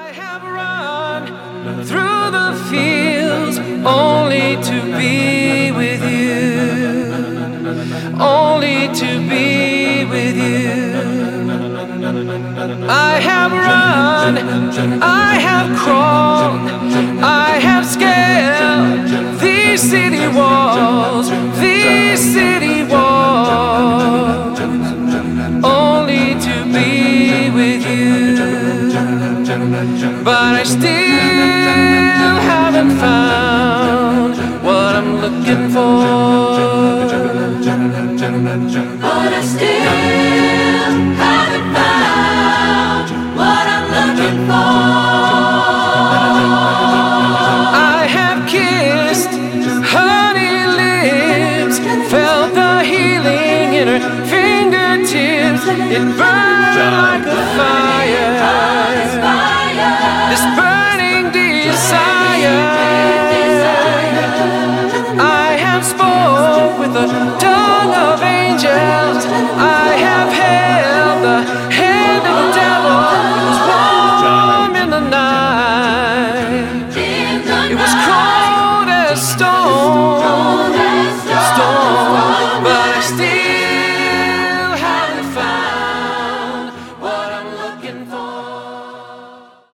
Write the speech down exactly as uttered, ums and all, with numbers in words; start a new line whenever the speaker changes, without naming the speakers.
have run through the fields only to be with you, only to be with you. I have run, I have crawled, I have scaled these city walls, these city walls, only to be with you. But I still haven't found what I'm looking for.
But I still haven't found what I'm looking for.
I have kissed honey lips, felt the healing in her fingertips. It burned like a fire, this burning desire. I have spoke with a